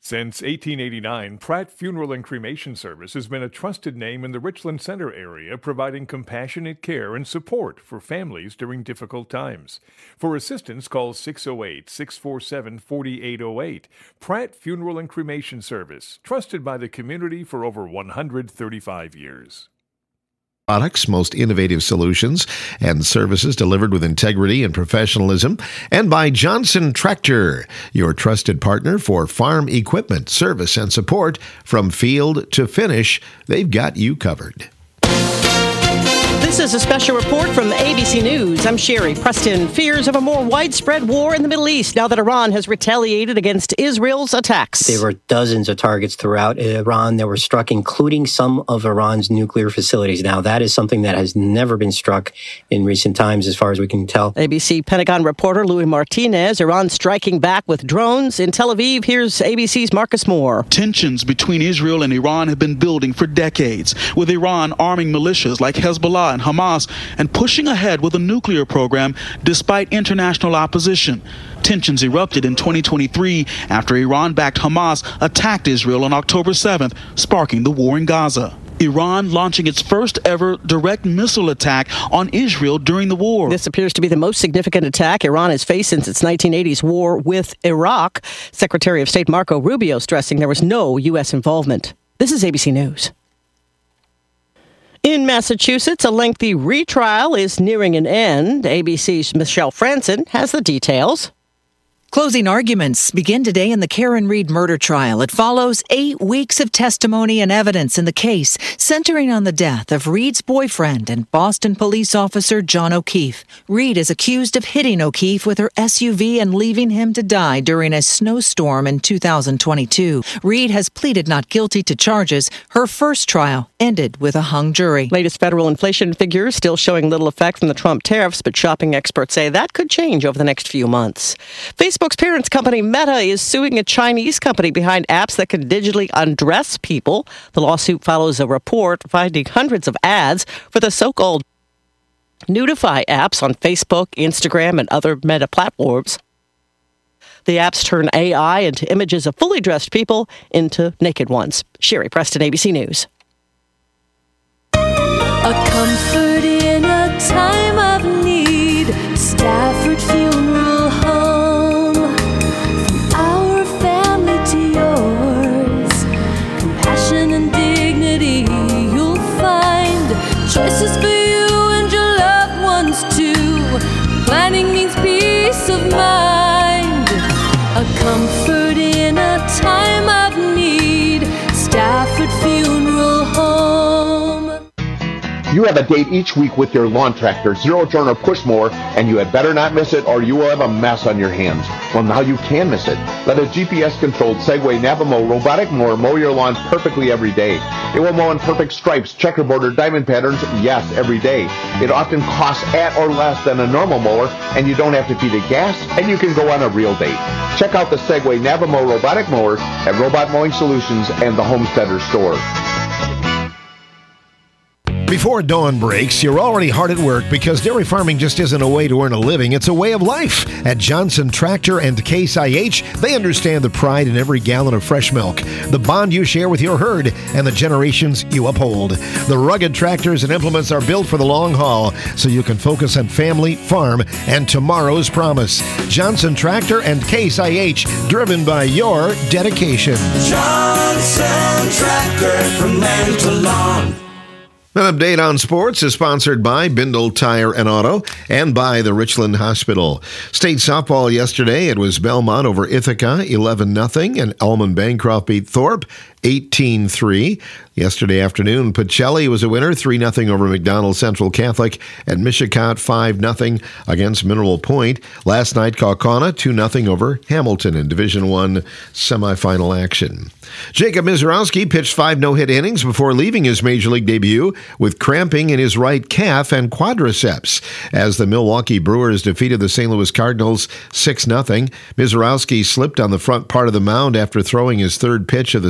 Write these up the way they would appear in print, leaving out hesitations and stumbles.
Since 1889, Pratt Funeral and Cremation Service has been a trusted name in the Richland Center area, providing compassionate care and support for families during difficult times. For assistance, call 608-647-4808. Pratt Funeral and Cremation Service, trusted by the community for over 135 years. Products, most innovative solutions and services delivered with integrity and professionalism, and by Johnson Tractor, your trusted partner for farm equipment, service, and support from field to finish. They've got you covered. This is a special report from ABC News. I'm Sherry Preston. Fears of a more widespread war in the Middle East now that Iran has retaliated against Israel's attacks. There were dozens of targets throughout Iran that were struck, including some of Iran's nuclear facilities. Now, that is something that has never been struck in recent times, as far as we can tell. ABC Pentagon reporter Louis Martinez. Iran striking back with drones. In Tel Aviv, here's ABC's Marcus Moore. Tensions between Israel and Iran have been building for decades, with Iran arming militias like Hezbollah and Hamas and pushing ahead with a nuclear program despite international opposition. Tensions erupted in 2023 after Iran-backed Hamas attacked Israel on October 7th, sparking the war in Gaza. Iran launching its first ever direct missile attack on Israel during the war. This appears to be the most significant attack Iran has faced since its 1980s war with Iraq. Secretary of State Marco Rubio stressing there was no U.S. involvement. This is ABC News. In Massachusetts, a lengthy retrial is nearing an end. ABC's Michelle Franson has the details. Closing arguments begin today in the Karen Reed murder trial. It follows 8 weeks of testimony and evidence in the case, centering on the death of Reed's boyfriend and Boston police officer John O'Keefe. Reed is accused of hitting O'Keefe with her SUV and leaving him to die during a snowstorm in 2022. Reed has pleaded not guilty to charges. Her first trial ended with a hung jury. Latest federal inflation figures still showing little effect from the Trump tariffs, but shopping experts say that could change over the next few months. Facebook's parent company Meta is suing a Chinese company behind apps that can digitally undress people. The lawsuit follows a report finding hundreds of ads for the so-called Nudify apps on Facebook, Instagram, and other Meta platforms. The apps turn AI into images of fully dressed people into naked ones. Sherry Preston, ABC News. A comfort in a time of need. Stafford Funeral Home. From our family to yours. Compassion and dignity you'll find. Choices for you and your loved ones too. Planning means peace of mind. A comfort in a time of need. Stafford Funeral Home. You have a date each week with your lawn tractor, Zero Turn or Push Mower, and you had better not miss it or you will have a mess on your hands. Well, now you can miss it. Let a GPS-controlled Segway Navamo robotic mower mow your lawn perfectly every day. It will mow in perfect stripes, checkerboard, or diamond patterns, yes, every day. It often costs at or less than a normal mower, and you don't have to feed it gas, and you can go on a real date. Check out the Segway Navamo robotic mower at Robot Mowing Solutions and the Homesteader store. Before dawn breaks, you're already hard at work because dairy farming just isn't a way to earn a living. It's a way of life. At Johnson Tractor and Case IH, they understand the pride in every gallon of fresh milk, the bond you share with your herd, and the generations you uphold. The rugged tractors and implements are built for the long haul, so you can focus on family, farm, and tomorrow's promise. Johnson Tractor and Case IH, driven by your dedication. Johnson Tractor, from land to lawn. An update on sports is sponsored by Bindle Tire and Auto and by the Richland Hospital. State softball yesterday, it was Belmont over Ithaca 11-0, and Elman Bancroft beat Thorpe 18-3. Yesterday afternoon, Pacelli was a winner 3-0 over McDonald Central Catholic, and Michigan 5-0 against Mineral Point. Last night, Kaukauna 2-0 over Hamilton in Division I semifinal action. Jacob Mizorowski pitched 5 no-hit innings before leaving his major league debut with cramping in his right calf and quadriceps. As the Milwaukee Brewers defeated the St. Louis Cardinals 6-0, Mizorowski slipped on the front part of the mound after throwing his third pitch of the sixth.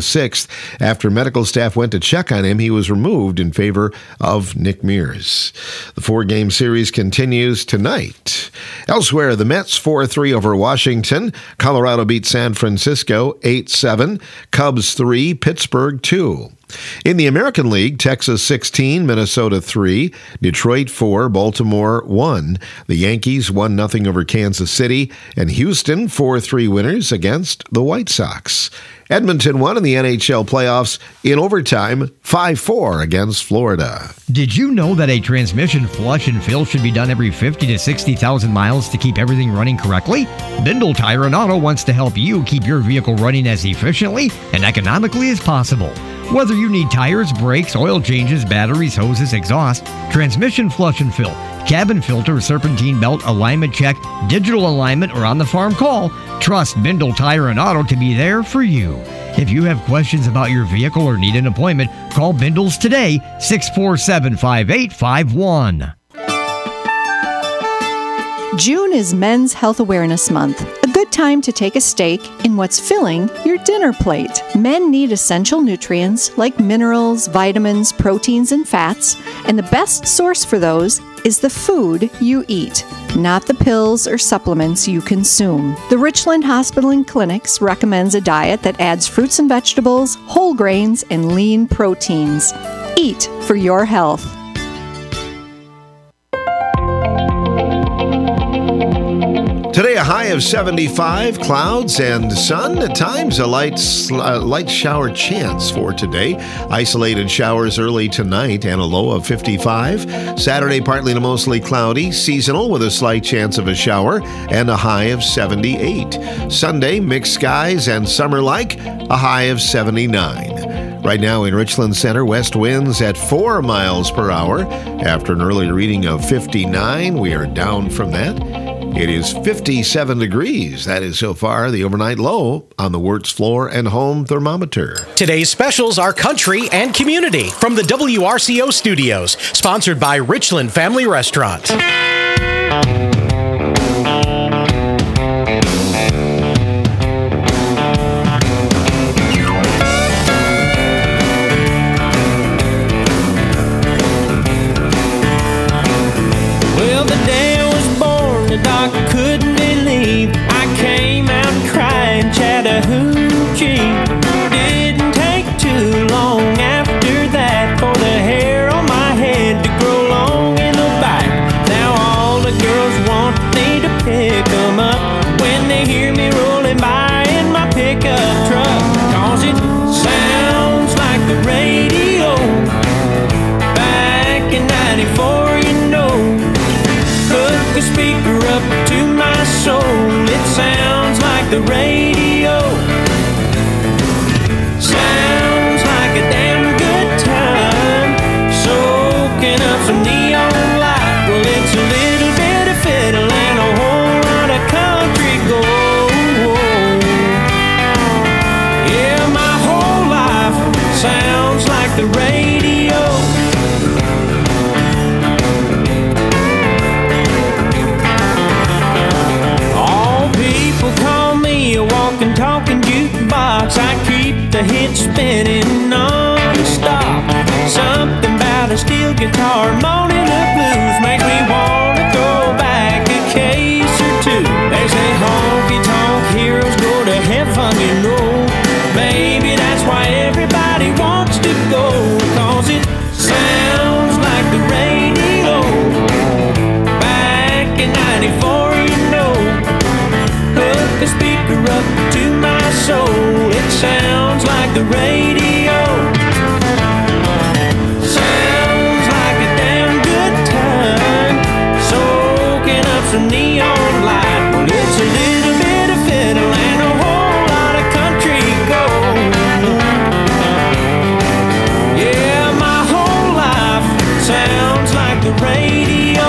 6th. After medical staff went to check on him, he was removed in favor of Nick Mears. The 4-game series continues tonight. Elsewhere, the Mets 4-3 over Washington. Colorado beat San Francisco 8-7. Cubs 3, Pittsburgh 2. In the American League, Texas 16, Minnesota 3, Detroit 4, Baltimore 1. The Yankees 1-0 over Kansas City, and Houston 4-3 winners against the White Sox. Edmonton won in the NHL playoffs in overtime 5-4 against Florida. Did you know that a transmission flush and fill should be done every 50 to 60,000 miles to keep everything running correctly? Bindle Tire and Auto wants to help you keep your vehicle running as efficiently and economically as possible. Whether you need tires, brakes, oil changes, batteries, hoses, exhaust, transmission flush and fill, cabin filter, serpentine belt, alignment check, digital alignment, or on-the-farm call, trust Bindle Tire and Auto to be there for you. If you have questions about your vehicle or need an appointment, call Bindles today, 647-5851. June is Men's Health Awareness Month, a good time to take a stake in what's filling your dinner plate. Men need essential nutrients like minerals, vitamins, proteins, and fats, and the best source for those is the food you eat, not the pills or supplements you consume. The Richland Hospital and Clinics recommends a diet that adds fruits and vegetables, whole grains, and lean proteins. Eat for your health. Today, a high of 75, clouds and sun. At times, a light shower chance for today. Isolated showers early tonight and a low of 55. Saturday, partly to mostly cloudy, seasonal with a slight chance of a shower and a high of 78. Sunday, mixed skies and summer-like, a high of 79. Right now in Richland Center, west winds at 4 miles per hour. After an earlier reading of 59, we are down from that. It is 57 degrees. That is so far the overnight low on the Wirtz Floor and Home thermometer. Today's specials are country and community from the WRCO studios, sponsored by Richland Family Restaurant. Well, the day I was born, the doctor couldn't believe I came out crying Chattahoochee. Didn't take too long after that for the hair on my head to grow long in the back. Now all the girls want me to pick them up when they hear me rolling by in my pickup truck. 'Cause it sounds like the radio back in 94, you know. Hook the speaker up to my soul. It sounds like the radio. Sounds like a damn good time. Soaking up some neon light. Well, it's a little bit of fiddle and a whole lot of country gold. Yeah, my whole life sounds like the radio. Call me a walking, talking jukebox. I keep the hits spinning non-stop. Something about a steel guitar moaning the blues makes me want to go back a case or two. They say honky-tonk heroes go to heaven, you know. Maybe that's why everybody wants to go. 'Cause it sounds like the radio back in 94, you know. Hook the speaker up to my soul. It sounds like the radio. Sounds like a damn good time. Soaking up some neon light. Well, it's a little bit of fiddle and a whole lot of country gold. Yeah, my whole life sounds like the radio.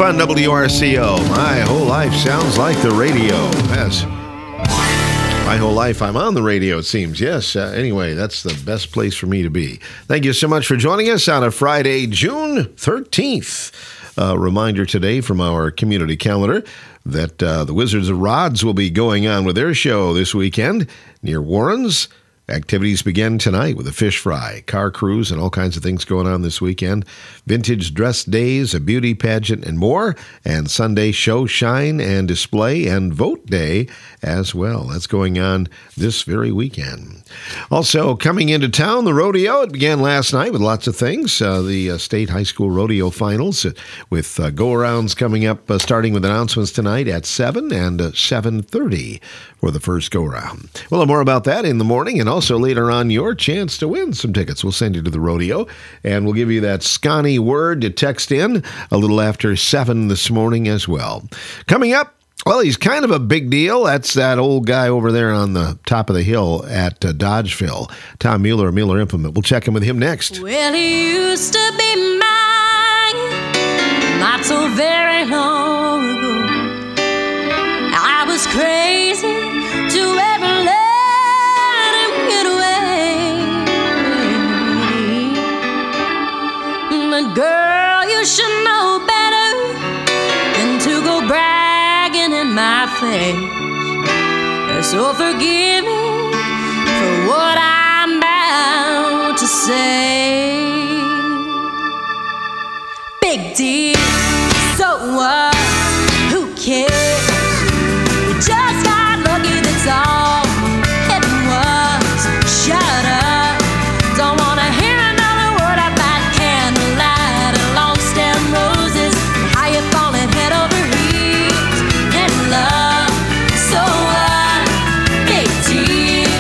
on WRCO. My whole life sounds like the radio. Yes. My whole life I'm on the radio, it seems. Yes. Anyway, that's the best place for me to be. Thank you so much for joining us on a Friday, June 13th. Reminder today from our community calendar that the Wizards of Rods will be going on with their show this weekend near Warren's. Activities begin tonight with a fish fry, car cruise, and all kinds of things going on this weekend. Vintage dress days, a beauty pageant, and more. And Sunday show, shine, and display, and vote day as well. That's going on this very weekend. Also, coming into town, the rodeo. It began last night with lots of things. The State High School Rodeo Finals with go-arounds coming up, starting with announcements tonight at 7 and 7:30 for the first go-around. We'll have more about that in the morning, and also later on, your chance to win some tickets. We'll send you to the rodeo, and we'll give you that Scotty word to text in a little after 7 this morning as well. Coming up, well, he's kind of a big deal. That's that old guy over there on the top of the hill at Dodgeville, Tom Mueller, Mueller Implement. We'll check in with him next. Well, he used to be mine, not so very long ago. I was crazy to ever let him get away. But girl, you should know better than to go bragging in my face. So forgive me for what I'm about to say. Big deal, so what? Who cares? We just got lucky, that's all it was. Shut up, don't wanna hear another word about candlelight and long stem roses, how you falling head over heels in love. So what? Big deal.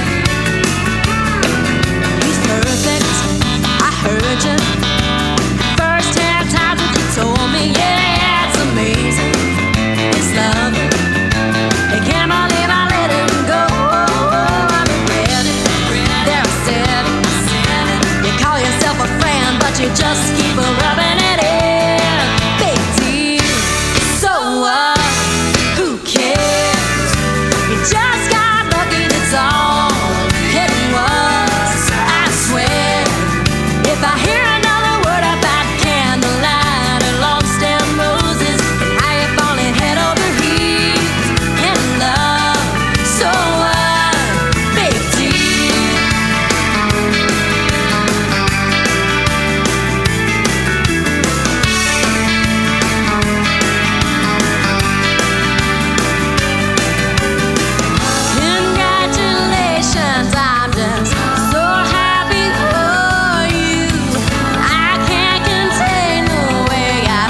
He's perfect, I heard you first 10 times that you told me. Yeah, it's amazing, it's love. I can't believe I let him go. I regret it, there I said it. You call yourself a friend, but you just keep rubbing it in. Big deal, so what? Who cares? You just got lucky, that's all it was. I swear, if I hear another word about candlelight and long stem roses, how you falling head over heels in love. So what? Big deal. Congratulations, I'm just so happy for you. I can't contain the way I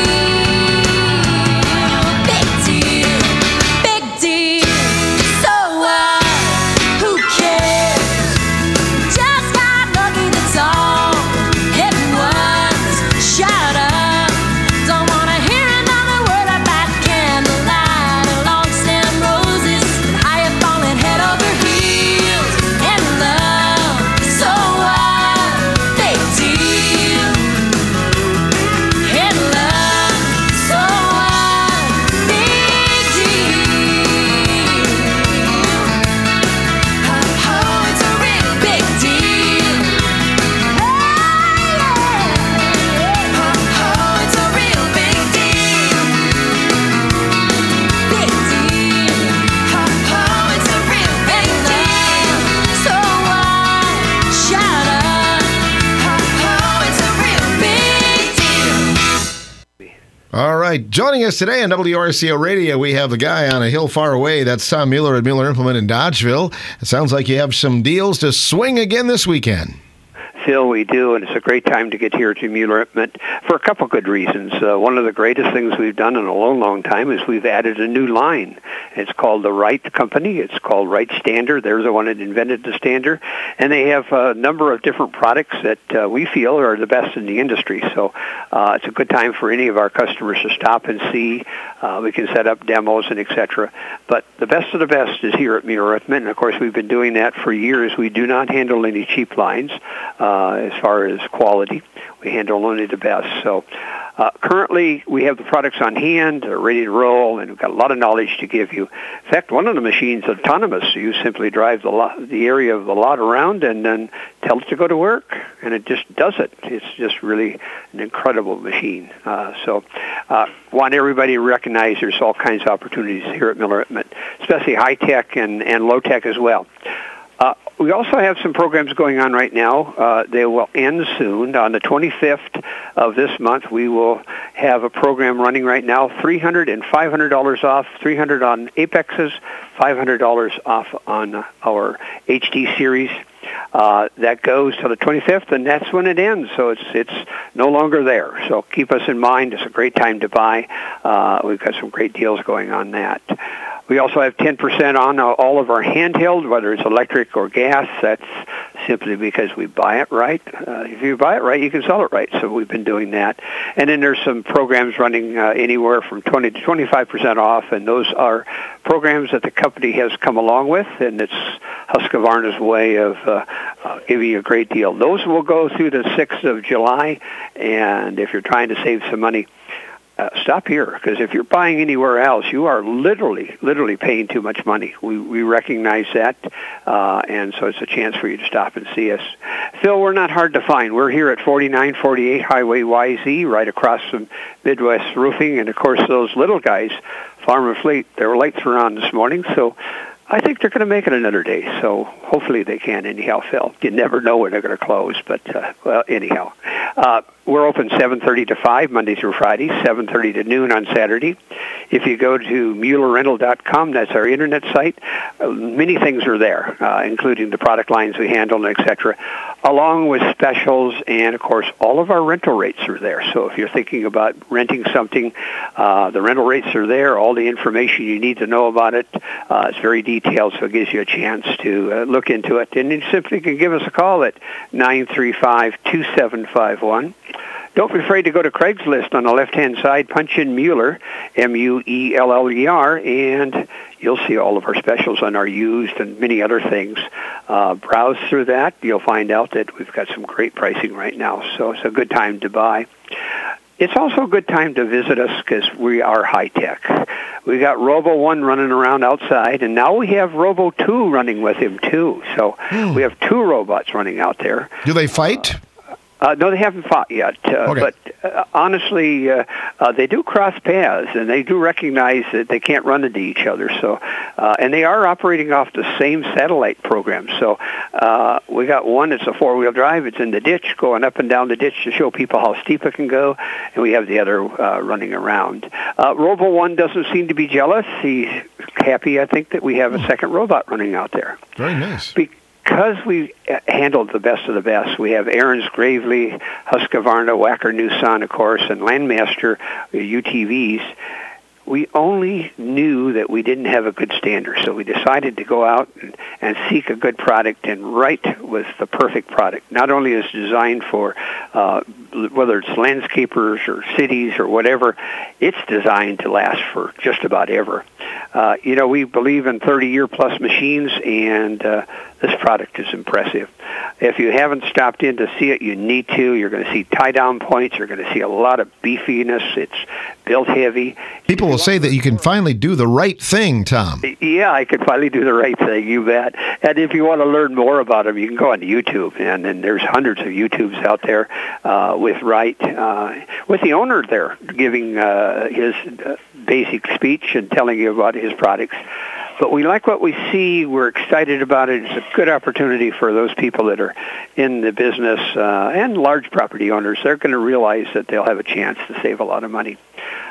feel. Big deal, big deal. So what? Who cares? Just got lucky, that's all it was. Shut up, don't wanna hear another word about candlelight and long stem roses, how you falling head over heels in love. So what? Big deal in love. So what? Big deal. Oh, it's a real big deal. Oh, it's a real big deal. Big deal. Oh, it's a real big deal. So what? Shut up. Oh, it's a real big deal. All right. Joining us today on WRCO Radio, we have the guy on a hill far away. That's Tom Mueller at Mueller Implement in Dodgeville. It sounds like you have some deals to swing again this weekend. Phil, we do, and it's a great time to get here to Mueller Implement for a couple good reasons. One of the greatest things we've done in a long, long time is we've added a new line. It's called the Wright Company. It's called Wright Stander. They're the one that invented the Stander, and they have a number of different products that we feel are the best in the industry. So it's a good time for any of our customers to stop and see. We can set up demos and et cetera. But the best of the best is here at Mueller Implement, and of course we've been doing that for years. We do not handle any cheap lines as far as quality. We handle only the best. So Currently, we have the products on hand, they're ready to roll, and we've got a lot of knowledge to give you. In fact, one of the machines is autonomous. You simply drive the area of the lot around and then tell it to go to work, and it just does it. It's just really an incredible machine. Want everybody to recognize there's all kinds of opportunities here at Miller Equipment, especially high-tech and low-tech as well. We also have some programs going on right now. They will end soon. On the 25th of this month, we will have a program running right now, $300 and $500 off, $300 on Apexes, $500 off on our HD series. That goes to the 25th, and that's when it ends. So it's no longer there. So keep us in mind. It's a great time to buy. We've got some great deals going on that. We also have 10% on all of our handheld, whether it's electric or gas. That's simply because we buy it right. If you buy it right, you can sell it right. So we've been doing that. And then there's some programs running anywhere from 20 to 25% off, and those are programs that the company has come along with, and it's Husqvarna's way of giving you a great deal. Those will go through the 6th of July, and if you're trying to save some money, stop here, because if you're buying anywhere else, you are literally paying too much money. We recognize that, and so it's a chance for you to stop and see us. Phil, we're not hard to find. We're here at 4948 Highway YZ, right across from Midwest Roofing, and of course those little guys, Farm and Fleet, their lights were on this morning, so I think they're going to make it another day, so hopefully they can anyhow, Phil. You never know when they're going to close, but, anyhow. We're open 7:30 to 5, Monday through Friday, 7:30 to noon on Saturday. If you go to MuellerRental.com, that's our internet site, many things are there, including the product lines we handle, et cetera, along with specials, and, of course, all of our rental rates are there. So if you're thinking about renting something, the rental rates are there, all the information you need to know about it. It's very detailed, so it gives you a chance to look into it. And you simply can give us a call at 935-2751. Don't be afraid to go to Craigslist on the left-hand side, punch in Mueller, Mueller, and you'll see all of our specials on our used and many other things. Browse through that. You'll find out that we've got some great pricing right now, so it's a good time to buy. It's also a good time to visit us because we are high-tech. We got Robo 1 running around outside, and now we have Robo 2 running with him, too. So we have 2 robots running out there. Do they fight? No, they haven't fought yet. But honestly, they do cross paths, and they do recognize that they can't run into each other. So, and they are operating off the same satellite program. So we got one that's a 4-wheel drive. It's in the ditch, going up and down the ditch to show people how steep it can go. And we have the other running around. Robo 1 doesn't seem to be jealous. He's happy, I think, that we have a second robot running out there. Very nice. Because we handled the best of the best, we have Aaron's Gravely, Husqvarna, Wacker Nissan, of course, and Landmaster UTVs. We only knew that we didn't have a good standard, so we decided to go out and seek a good product, and Wright was the perfect product. Not only is it designed for whether it's landscapers or cities or whatever, it's designed to last for just about ever. We believe in 30-year-plus machines, and this product is impressive. If you haven't stopped in to see it, you need to. You're going to see tie-down points. You're going to see a lot of beefiness. It's built heavy. People will say that you can finally do the right thing, Tom. Yeah, I could finally do the right thing, you bet. And if you want to learn more about them, you can go on YouTube, and then there's hundreds of YouTubes out there with Wright, with the owner there giving his basic speech and telling you about his products. But we like what we see. We're excited about it. It's a good opportunity for those people that are in the business and large property owners. They're going to realize that they'll have a chance to save a lot of money.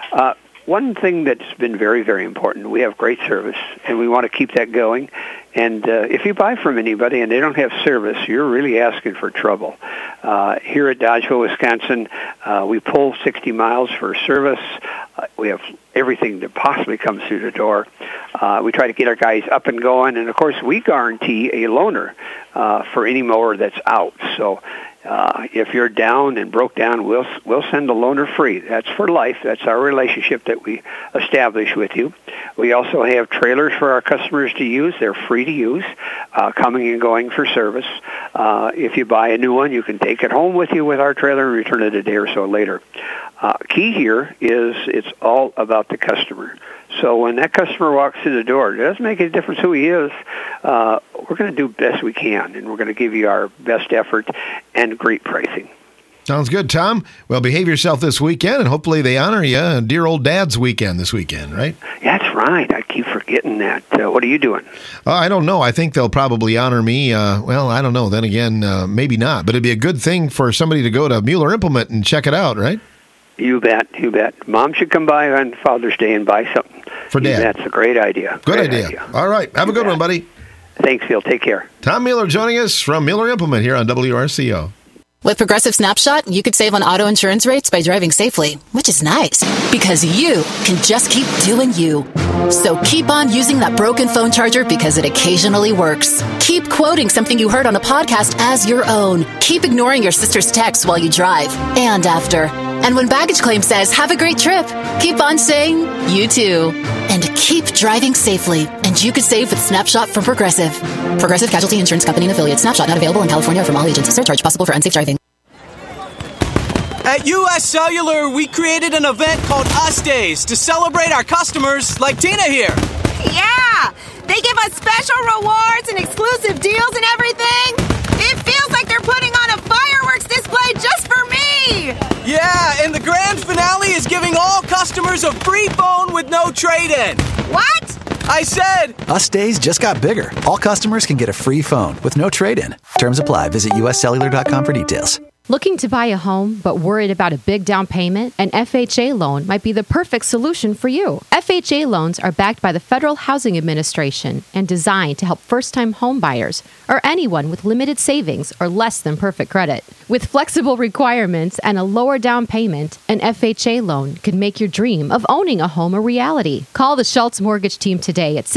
One thing that's been very, very important, we have great service, and we want to keep that going. And if you buy from anybody and they don't have service, you're really asking for trouble. Here at Dodgeville, Wisconsin, we pull 60 miles for service. We have everything that possibly comes through the door. We try to get our guys up and going, and of course we guarantee a loaner for any mower that's out. So if you're down and broke down, we'll send a loaner free. That's for life. That's our relationship that we establish with you. We also have trailers for our customers to use. They're free to use, coming and going for service. If you buy a new one, you can take it home with you with our trailer and return it a day or so later. Key here is it's all about the customer. So when that customer walks through the door, it doesn't make any difference who he is. We're going to do the best we can, and we're going to give you our best effort and great pricing. Sounds good, Tom. Well, behave yourself this weekend, and hopefully they honor you. Dear old Dad's weekend this weekend, right? That's right. I keep forgetting that. What are you doing? I don't know. I think they'll probably honor me. Well, I don't know. Then again, maybe not. But it'd be a good thing for somebody to go to Mueller Implement and check it out, right? You bet. You bet. Mom should come by on Father's Day and buy something. For Dad. That's a great idea. Good idea. All right. Have a good one, buddy. Thanks, Phil. Take care. Tom Mueller joining us from Mueller Implement here on WRCO. With Progressive Snapshot, you could save on auto insurance rates by driving safely, which is nice because you can just keep doing you. So keep on using that broken phone charger because it occasionally works. Keep quoting something you heard on a podcast as your own. Keep ignoring your sister's texts while you drive and after. And when baggage claim says, have a great trip, keep on saying, you too. And keep driving safely. And you could save with Snapshot from Progressive. Progressive Casualty Insurance Company and Affiliates. Snapshot not available in California or from all agents. Surcharge possible for unsafe driving. At U.S. Cellular, we created an event called Us Days to celebrate our customers like Tina here. Yeah! They give us special rewards and exclusive deals and everything. It feels like they're putting on a fireworks display just for me! Yeah, and the grand finale is giving all customers a free phone with no trade-in. What? I said... Us Days just got bigger. All customers can get a free phone with no trade-in. Terms apply. Visit uscellular.com for details. Looking to buy a home but worried about a big down payment? An FHA loan might be the perfect solution for you. FHA loans are backed by the Federal Housing Administration and designed to help first-time home buyers or anyone with limited savings or less than perfect credit. With flexible requirements and a lower down payment, an FHA loan could make your dream of owning a home a reality. Call the Schultz Mortgage Team today at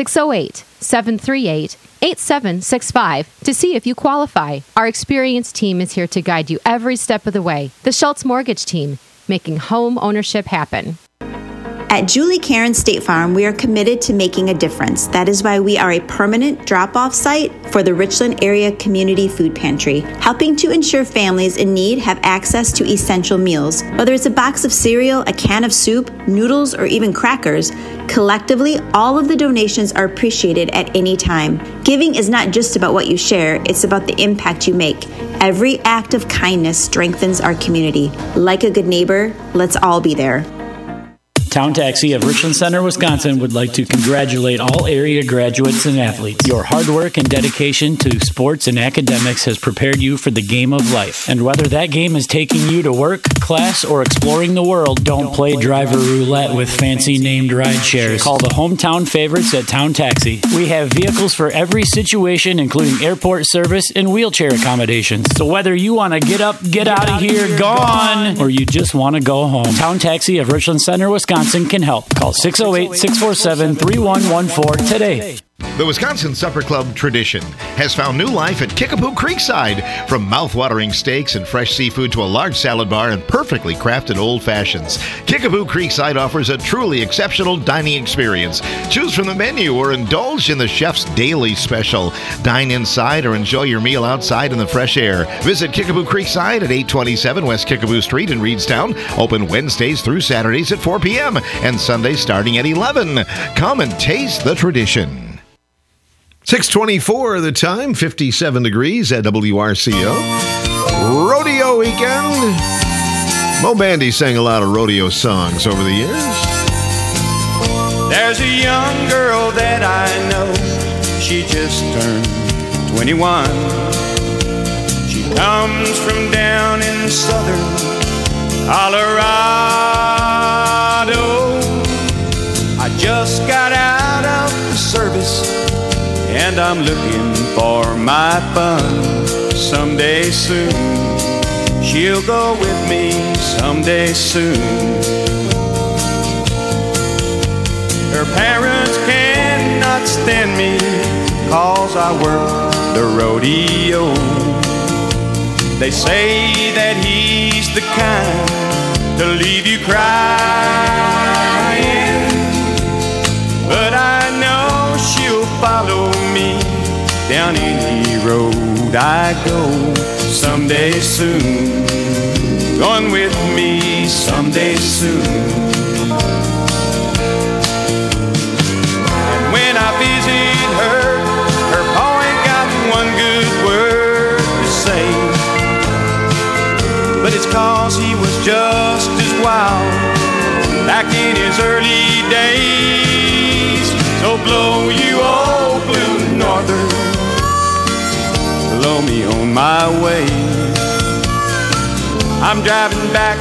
608-738-8765 to see if you qualify. Our experienced team is here to guide you every step of the way. The Schultz Mortgage Team, making home ownership happen. At Julie Karen State Farm, we are committed to making a difference. That is why we are a permanent drop-off site for the Richland Area Community Food Pantry, helping to ensure families in need have access to essential meals. Whether it's a box of cereal, a can of soup, noodles, or even crackers, collectively, all of the donations are appreciated at any time. Giving is not just about what you share, it's about the impact you make. Every act of kindness strengthens our community. Like a good neighbor, let's all be there. Town Taxi of Richland Center, Wisconsin would like to congratulate all area graduates and athletes. Your hard work and dedication to sports and academics has prepared you for the game of life. And whether that game is taking you to work, class, or exploring the world, don't play driver roulette with fancy named ride shares. Call the hometown favorites at Town Taxi. We have vehicles for every situation, including airport service and wheelchair accommodations. So whether you want to get up, get out of here, gone, or you just want to go home, Town Taxi of Richland Center, Wisconsin can help. Call 608-647-3114 today. The Wisconsin Supper Club tradition has found new life at Kickapoo Creekside. From mouth-watering steaks and fresh seafood to a large salad bar and perfectly crafted old fashions, Kickapoo Creekside offers a truly exceptional dining experience. Choose from the menu or indulge in the chef's daily special. Dine inside or enjoy your meal outside in the fresh air. Visit Kickapoo Creekside at 827 West Kickapoo Street in Reedstown. Open Wednesdays through Saturdays at 4 p.m. and Sundays starting at 11. Come and taste the tradition. 6:24 the time, 57 degrees at WRCO. Rodeo weekend. Mo Bandy sang a lot of rodeo songs over the years. There's a young girl that I know. She just turned 21. She comes from down in southern Colorado. I just got out of the service and I'm looking for my fun someday soon. She'll go with me someday soon. Her parents cannot stand me 'cause I work the rodeo. They say that he's the kind to leave you crying, but I know she'll follow me down any road I go someday soon. Going with me someday soon. And when I visit her, her pa ain't got one good word to say, but it's 'cause he was just as wild back in his early days. So blow you old blue northern, blow me on my way. I'm driving back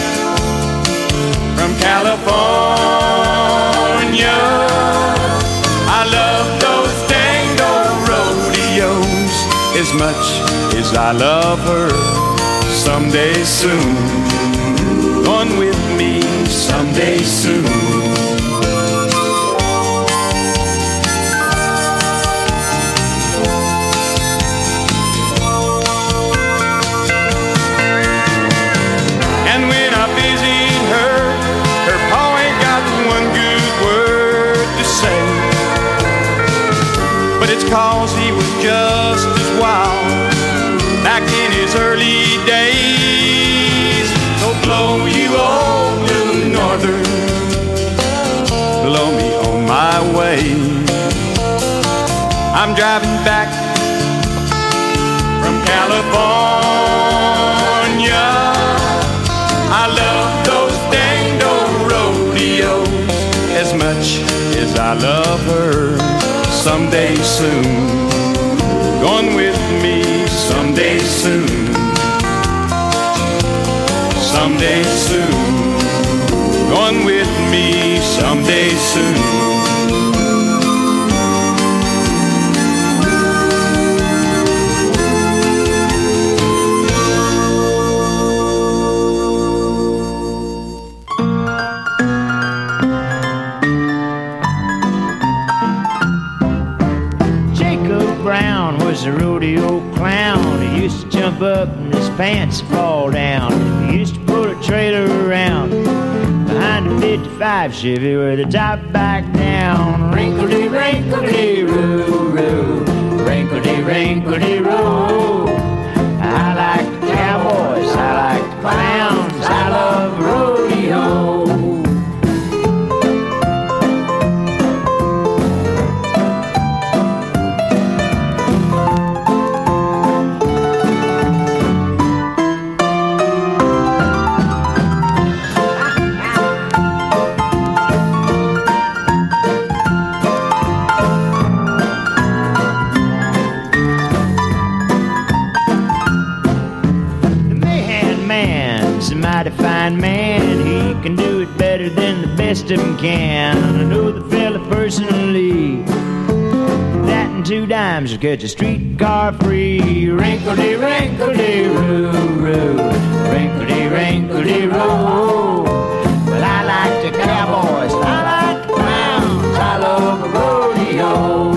from California. I love those dang old rodeos as much as I love her. Someday soon, going with me someday soon. It's 'cause he was just as wild back in his early days. So blow you old blue northern, blow me on my way. I'm driving back from California. I love those dang old rodeos as much as I love her. Someday soon, going with me someday soon. Someday soon, going with me someday soon. A rodeo clown. He used to jump up and his pants fall down. He used to pull a trailer around behind a 55 Chevy with the top back down. Wrinkledy, wrinkledy, roo, roo. Wrinkledy, wrinkledy, roo. I like the cowboys, I like the clowns, I love rodeo. Fine man, he can do it better than the best of them can. I know the fella personally. That and 2 dimes will catch a streetcar free. Wrinkledy, wrinkledy, roo, roo. Wrinkledy, wrinkledy, roo. Well, I like the cowboys, I like the clowns, I love a rodeo.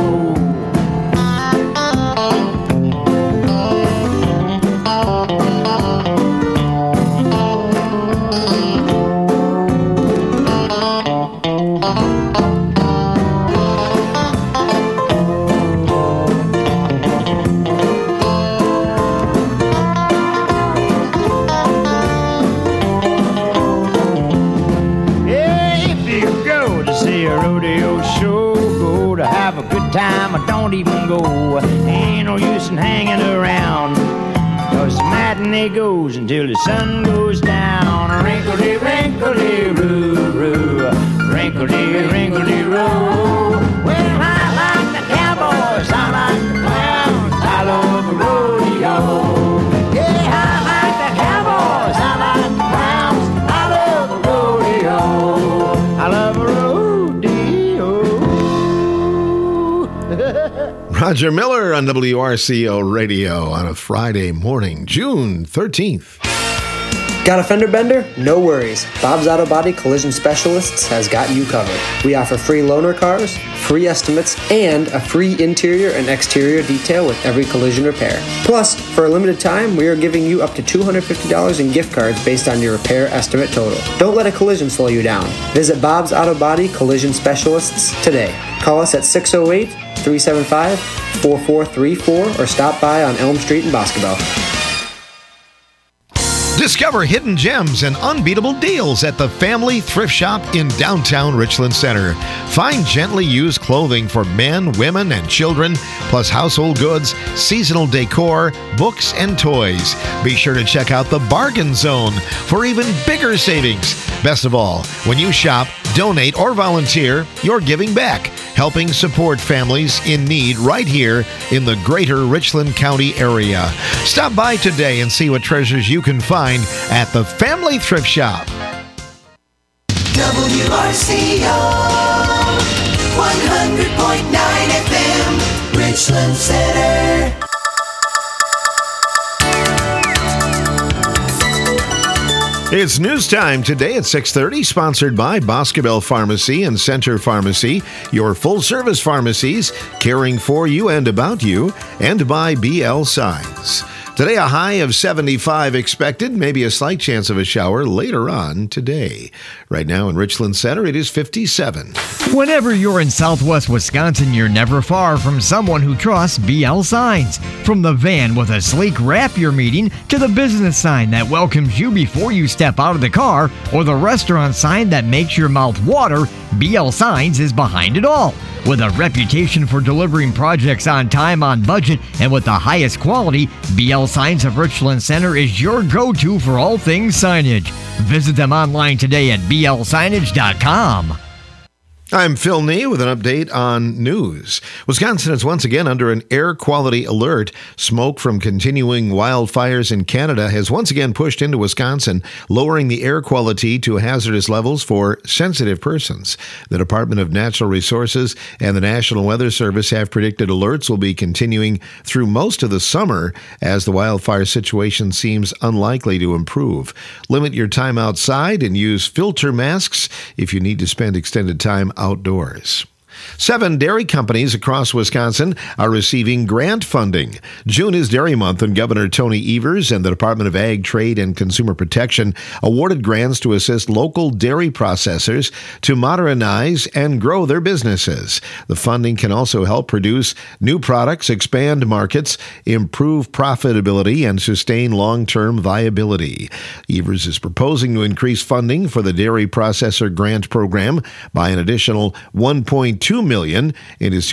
Time I don't even go. Ain't no use in hanging around, 'cause the matinee goes until the sun goes down. Wrinkledy, wrinkledy, roo, roo. Wrinkledy, wrinkledy, roo. Well, I like the cowboys, I like the clowns, I love a rodeo. Yeah, I like the cowboys, I like the clowns, I love a rodeo. I love a rodeo. Roger Miller on WRCO Radio on a Friday morning, June 13th. Got a fender bender? No worries. Bob's Auto Body Collision Specialists has got you covered. We offer free loaner cars, free estimates, and a free interior and exterior detail with every collision repair. Plus, for a limited time, we are giving you up to $250 in gift cards based on your repair estimate total. Don't let a collision slow you down. Visit Bob's Auto Body Collision Specialists today. Call us at 608-375-4434 or stop by on Elm Street in Boscobel. Discover hidden gems and unbeatable deals at the Family Thrift Shop in downtown Richland Center. Find gently used clothing for men, women, and children, plus household goods, seasonal decor, books, and toys. Be sure to check out the Bargain Zone for even bigger savings. Best of all, when you shop, donate, or volunteer, you're giving back, helping support families in need right here in the greater Richland County area. Stop by today and see what treasures you can find at the Family Thrift Shop. WRCO 100.9 FM, Richland Center. It's news time today at 6:30, sponsored by Boscobel Pharmacy and Center Pharmacy, your full-service pharmacies caring for you and about you, and by BL Signs. Today, a high of 75 expected, maybe a slight chance of a shower later on today. Right now in Richland Center, it is 57. Whenever you're in Southwest Wisconsin, you're never far from someone who trusts BL Signs. From the van with a sleek wrap you're meeting to the business sign that welcomes you before you step out of the car, or the restaurant sign that makes your mouth water, BL Signs is behind it all. With a reputation for delivering projects on time, on budget, and with the highest quality, BL Signs of Richland Center is your go-to for all things signage. Visit them online today at blsignage.com. I'm Phil Nee with an update on news. Wisconsin is once again under an air quality alert. Smoke from continuing wildfires in Canada has once again pushed into Wisconsin, lowering the air quality to hazardous levels for sensitive persons. The Department of Natural Resources and the National Weather Service have predicted alerts will be continuing through most of the summer as the wildfire situation seems unlikely to improve. Limit your time outside and use filter masks if you need to spend extended time outdoors. 7 dairy companies across Wisconsin are receiving grant funding. June is Dairy Month, and Governor Tony Evers and the Department of Ag, Trade, and Consumer Protection awarded grants to assist local dairy processors to modernize and grow their businesses. The funding can also help produce new products, expand markets, improve profitability, and sustain long-term viability. Evers is proposing to increase funding for the Dairy Processor Grant Program by an additional $1.2 million in his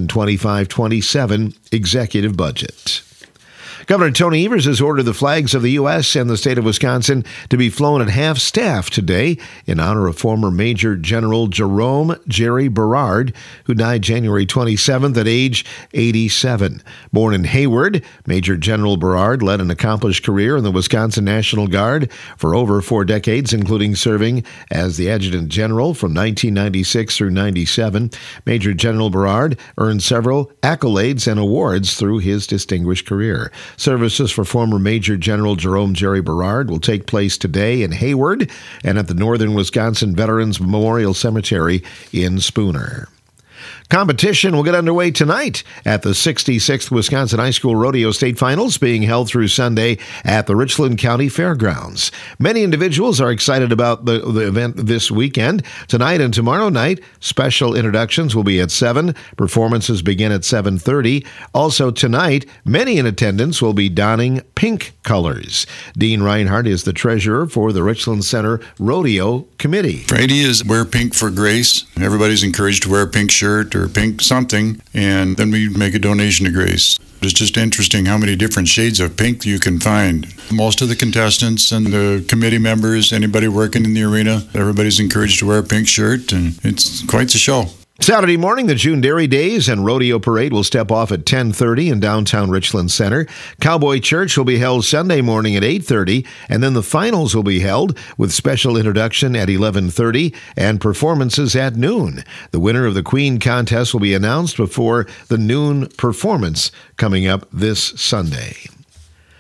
2025-27 executive budget. Governor Tony Evers has ordered the flags of the U.S. and the state of Wisconsin to be flown at half-staff today in honor of former Major General Jerome Jerry Berard, who died January 27th at age 87. Born in Hayward, Major General Berard led an accomplished career in the Wisconsin National Guard for over 4 decades, including serving as the Adjutant General from 1996 through 97. Major General Berard earned several accolades and awards through his distinguished career. Services for former Major General Jerome Jerry Berard will take place today in Hayward and at the Northern Wisconsin Veterans Memorial Cemetery in Spooner. Competition will get underway tonight at the 66th Wisconsin High School Rodeo State Finals being held through Sunday at the Richland County Fairgrounds. Many individuals are excited about the event this weekend. Tonight and tomorrow night, special introductions will be at 7. Performances begin at 7:30. Also tonight, many in attendance will be donning pink colors. Dean Reinhardt is the treasurer for the Richland Center Rodeo Committee. The idea is wear pink for Grace. Everybody's encouraged to wear a pink shirt or pink something, and then we make a donation to Grace. It's just interesting how many different shades of pink you can find. Most of the contestants and the committee members, anybody working in the arena, everybody's encouraged to wear a pink shirt, and it's quite the show. Saturday morning, the June Dairy Days and Rodeo Parade will step off at 10:30 in downtown Richland Center. Cowboy Church will be held Sunday morning at 8:30, and then the finals will be held with special introduction at 11:30 and performances at noon. The winner of the Queen contest will be announced before the noon performance coming up this Sunday.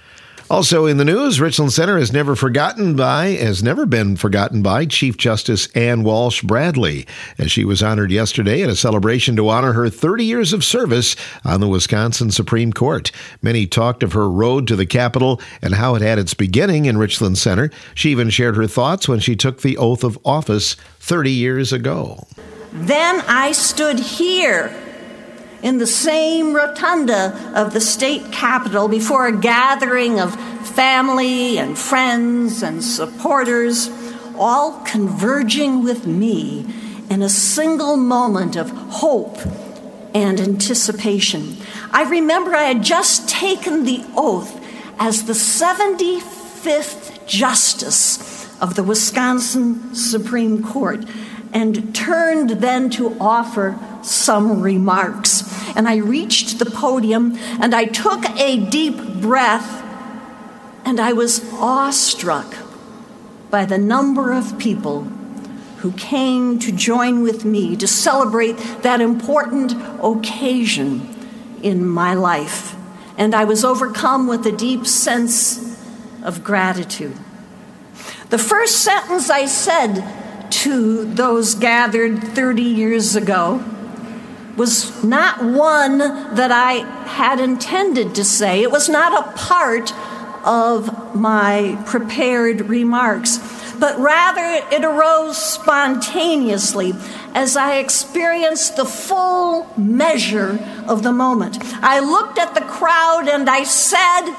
Also in the news, Richland Center has never been forgotten by Chief Justice Ann Walsh Bradley, as she was honored yesterday at a celebration to honor her 30 years of service on the Wisconsin Supreme Court. Many talked of her road to the Capitol and how it had its beginning in Richland Center. She even shared her thoughts when she took the oath of office 30 years ago. Then I stood here in the same rotunda of the state capitol before a gathering of family and friends and supporters, all converging with me in a single moment of hope and anticipation. I remember I had just taken the oath as the 75th Justice of the Wisconsin Supreme Court and turned then to offer some remarks. And I reached the podium and I took a deep breath, and I was awestruck by the number of people who came to join with me to celebrate that important occasion in my life. And I was overcome with a deep sense of gratitude. The first sentence I said to those gathered 30 years ago was not one that I had intended to say. It was not a part of my prepared remarks, but rather it arose spontaneously as I experienced the full measure of the moment. I looked at the crowd and I said,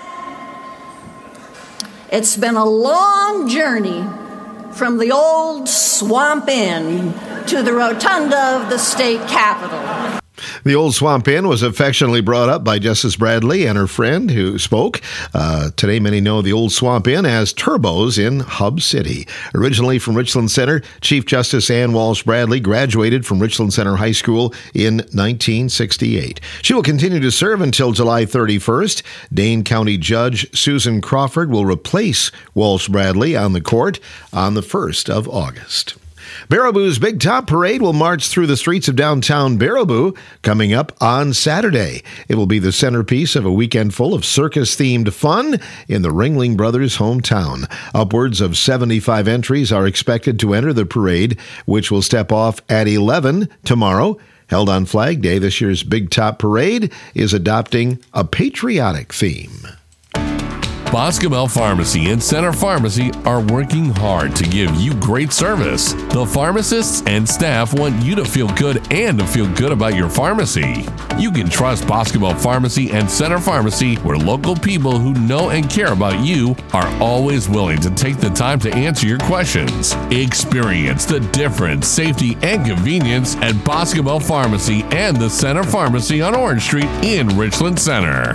"It's been a long journey from the old Swamp Inn to the rotunda of the state capitol." The old Swamp Inn was affectionately brought up by Justice Bradley and her friend who spoke. Today, many know the old Swamp Inn as Turbo's in Hub City. Originally from Richland Center, Chief Justice Ann Walsh Bradley graduated from Richland Center High School in 1968. She will continue to serve until July 31st. Dane County Judge Susan Crawford will replace Walsh Bradley on the court on the 1st of August. Baraboo's Big Top Parade will march through the streets of downtown Baraboo coming up on Saturday. It will be the centerpiece of a weekend full of circus-themed fun in the Ringling Brothers' hometown. Upwards of 75 entries are expected to enter the parade, which will step off at 11 tomorrow. Held on Flag Day, this year's Big Top Parade is adopting a patriotic theme. Boscobel Pharmacy and Center Pharmacy are working hard to give you great service. The pharmacists and staff want you to feel good and to feel good about your pharmacy. You can trust Boscobel Pharmacy and Center Pharmacy, where local people who know and care about you are always willing to take the time to answer your questions. Experience the difference, safety, and convenience at Boscobel Pharmacy and the Center Pharmacy on Orange Street in Richland Center.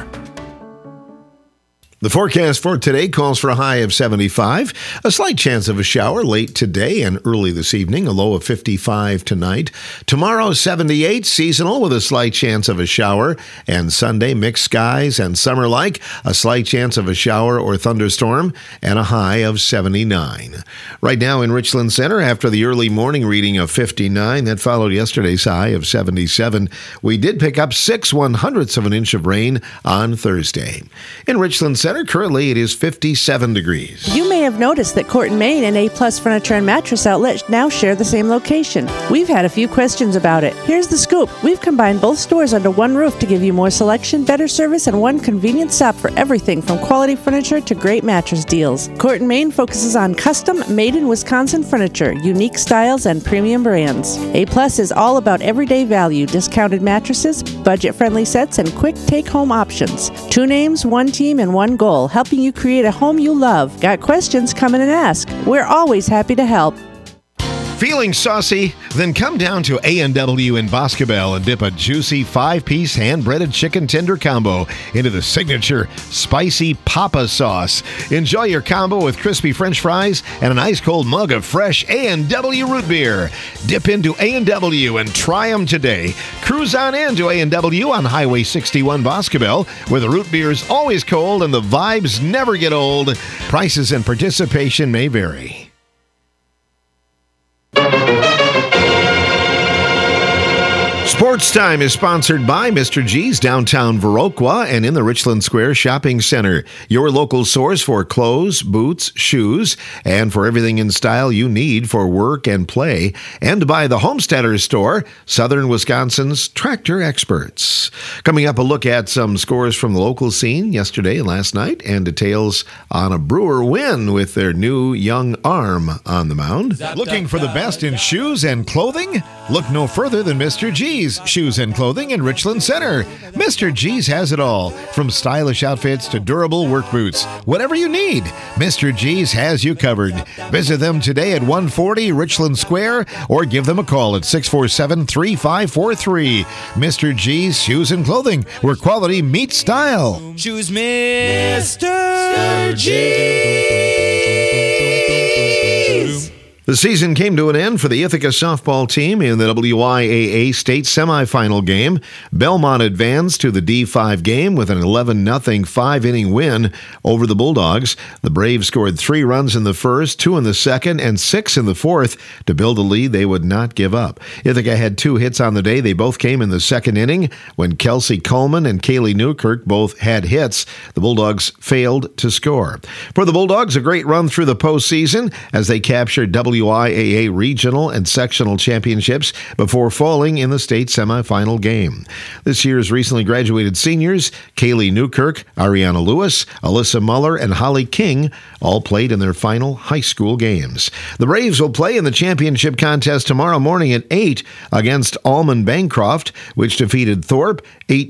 The forecast for today calls for a high of 75, a slight chance of a shower late today and early this evening, a low of 55 tonight. Tomorrow, 78, seasonal with a slight chance of a shower, and Sunday, mixed skies and summer-like, a slight chance of a shower or thunderstorm, and a high of 79. Right now in Richland Center, after the early morning reading of 59 that followed yesterday's high of 77, we did pick up 6/100ths of an inch of rain on Thursday. In Richland Center, currently it is 57 degrees. You may have noticed that Court and Main and A-Plus Furniture and Mattress Outlet now share the same location. We've had a few questions about it. Here's the scoop. We've combined both stores under one roof to give you more selection, better service, and one convenient stop for everything from quality furniture to great mattress deals. Court and Main focuses on custom, made-in-Wisconsin furniture, unique styles, and premium brands. A-Plus is all about everyday value, discounted mattresses, budget-friendly sets, and quick take-home options. 2 names, 1 team, and 1 goal, helping you create a home you love. Got questions? Come in and ask. We're always happy to help. Feeling saucy? Then come down to A&W in Boscobel and dip a juicy 5-piece hand-breaded chicken tender combo into the signature spicy Papa sauce. Enjoy your combo with crispy French fries and an ice-cold mug of fresh A&W root beer. Dip into A&W and try them today. Cruise on into A&W on Highway 61 Boscobel, where the root beer is always cold and the vibes never get old. Prices and participation may vary. Sports Sports Time is sponsored by Mr. G's downtown Viroqua and in the Richland Square Shopping Center. Your local source for clothes, boots, shoes, and for everything in style you need for work and play. And by the Homesteaders Store, Southern Wisconsin's tractor experts. Coming up, a look at some scores from the local scene yesterday and last night and details on a Brewer win with their new young arm on the mound. Looking for the best in shoes and clothing? Look no further than Mr. G's Shoes and Clothing in Richland Center. Mr. G's has it all, from stylish outfits to durable work boots. Whatever you need, Mr. G's has you covered. Visit them today at 140 Richland Square or give them a call at 647-3543. Mr. G's Shoes and Clothing, where quality meets style. Choose Mr. G's. The season came to an end for the Ithaca softball team in the WIAA state semifinal game. Belmont advanced to the D5 game with an 11-0 5-inning win over the Bulldogs. The Braves scored 3 runs in the first, 2 in the second, and 6 in the fourth to build a lead they would not give up. Ithaca had 2 hits on the day. They both came in the second inning when Kelsey Coleman and Kaylee Newkirk both had hits. The Bulldogs failed to score. For the Bulldogs, a great run through the postseason as they captured WIAA regional and sectional championships before falling in the state semifinal game. This year's recently graduated seniors, Kaylee Newkirk, Ariana Lewis, Alyssa Muller, and Holly King, all played in their final high school games. The Braves will play in the championship contest tomorrow morning at 8 against Almond Bancroft, which defeated Thorpe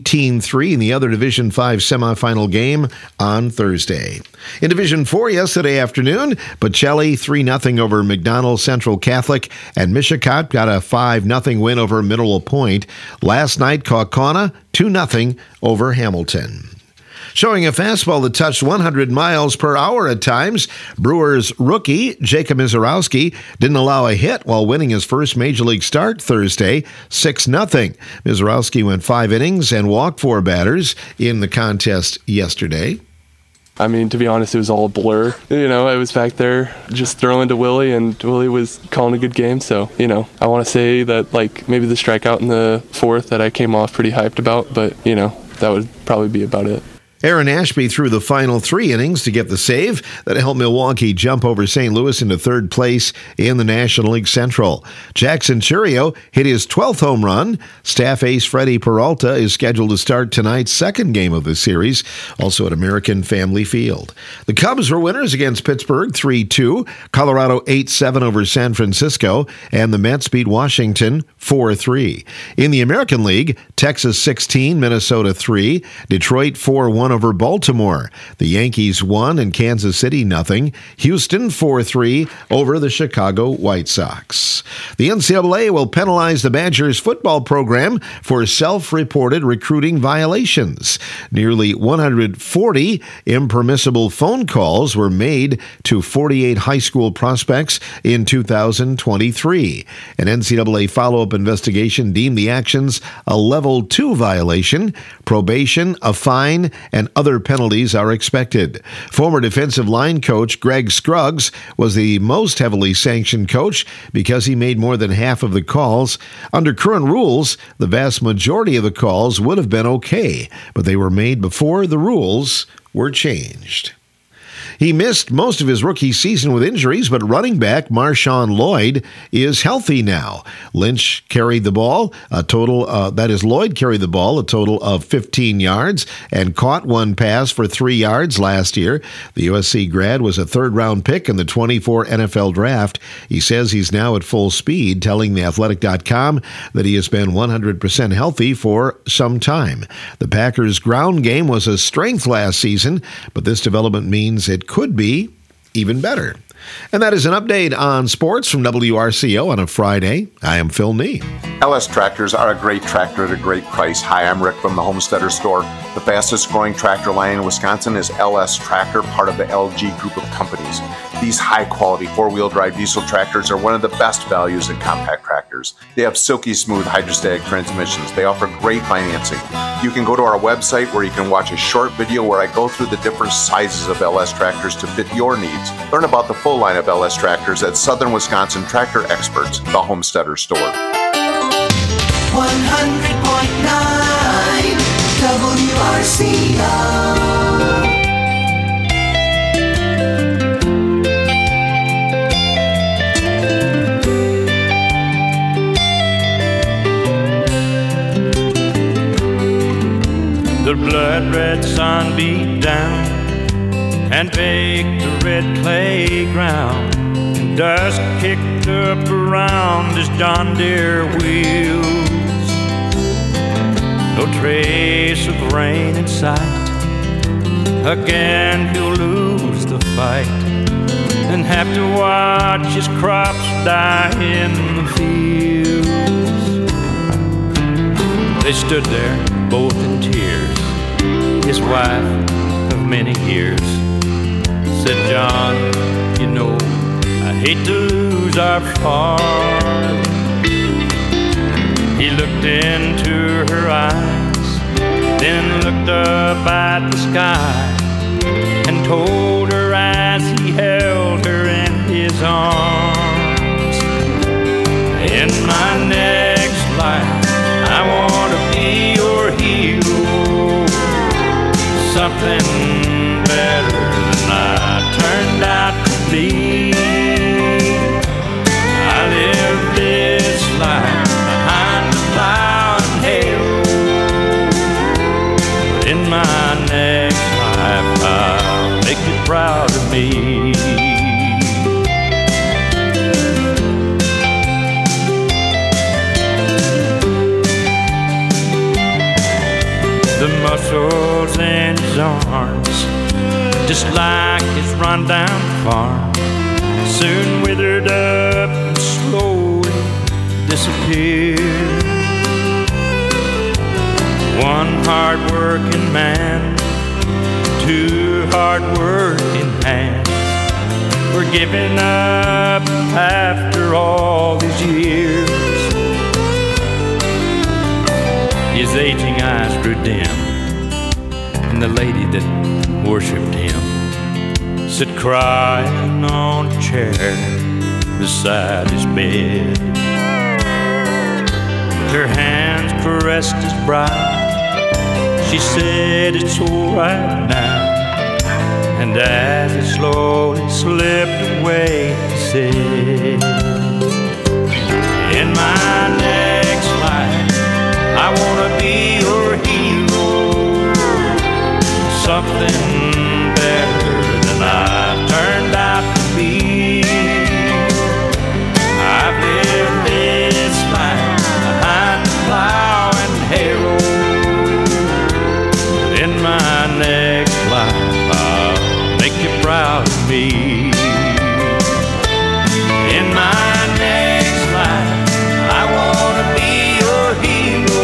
18-3 in the other Division 5 semifinal game on Thursday. In Division 4 yesterday afternoon, Pacelli 3-0 over McDonald Central Catholic, and Mishicot got a 5-0 win over Mineral Point. Last night, Kaukauna 2-0 over Hamilton. Showing a fastball that touched 100 miles per hour at times, Brewers rookie Jacob Mizorowski didn't allow a hit while winning his first Major League start Thursday, 6-0. Mizorowski went 5 innings and walked 4 batters in the contest yesterday. I mean, to be honest, it was all a blur. I was back there just throwing to Willie, and Willie was calling a good game. So, I want to say that, maybe the strikeout in the fourth that I came off pretty hyped about, but, that would probably be about it. Aaron Ashby threw the final 3 innings to get the save that helped Milwaukee jump over St. Louis into third place in the National League Central. Jackson Churio hit his 12th home run. Staff ace Freddie Peralta is scheduled to start tonight's second game of the series, also at American Family Field. The Cubs were winners against Pittsburgh 3-2, Colorado 8-7 over San Francisco, and the Mets beat Washington 4-3. In the American League, Texas 16, Minnesota 3, Detroit 4-1 over Baltimore. The Yankees won and Kansas City 0. Houston 4-3 over the Chicago White Sox. The NCAA will penalize the Badgers football program for self-reported recruiting violations. Nearly 140 impermissible phone calls were made to 48 high school prospects in 2023. An NCAA follow-up investigation deemed the actions a Level 2 violation. Probation, a fine, and other penalties are expected. Former defensive line coach Greg Scruggs was the most heavily sanctioned coach because he made more than half of the calls. Under current rules, the vast majority of the calls would have been okay, but they were made before the rules were changed. He missed most of his rookie season with injuries, but running back Marshawn Lloyd is healthy now. Lynch carried the ball Lloyd carried the ball a total of 15 yards and caught one pass for 3 yards last year. The USC grad was a third-round pick in the 24 NFL draft. He says he's now at full speed, telling TheAthletic.com that he has been 100% healthy for some time. The Packers' ground game was a strength last season, but this development means it could be even better. And that is an update on sports from WRCO on a Friday. I am Phil Nee. LS Tractors are a great tractor at a great price. Hi, I'm Rick from the Homesteader Store. The fastest growing tractor line in Wisconsin is LS Tractor, part of the LG group of companies. These high-quality four-wheel drive diesel tractors are one of the best values in compact tractors. They have silky smooth hydrostatic transmissions. They offer great financing. You can go to our website where you can watch a short video where I go through the different sizes of LS tractors to fit your needs. Learn about the full line of LS tractors at Southern Wisconsin Tractor Experts, the Homesteader Store. 100.9 WRCO. The blood red sun beat down and baked the red clay ground, and dust kicked up around his John Deere wheels. No trace of rain in sight. Again he'll lose the fight and have to watch his crops die in the fields. They stood there both in tears. His wife of many years said, "John, you know, I hate to lose our farm." He looked into her eyes, then looked up at the sky and told her as he held her in his arms, "In my next life, I want to be your hero, something better than I turned out to be. I live this life behind the plow and harrow, but in my next life I'll make you proud of me." The muscles in his arms, just like his rundown farm, soon withered up and slowly disappeared. One hard-working man, two hard-working hands were giving up after all these years. His aging eyes grew dim, and the lady that worshipped him sat crying on a chair beside his bed. Her hands caressed his brow. She said, "It's all right now." And as he slowly slipped away, he said, "In my next life, I wanna be your hero, something better than I turned out to be. I've lived this life behind the plow and harrow, but in my next life I'll make you proud of me. In my next life, I wanna be your hero,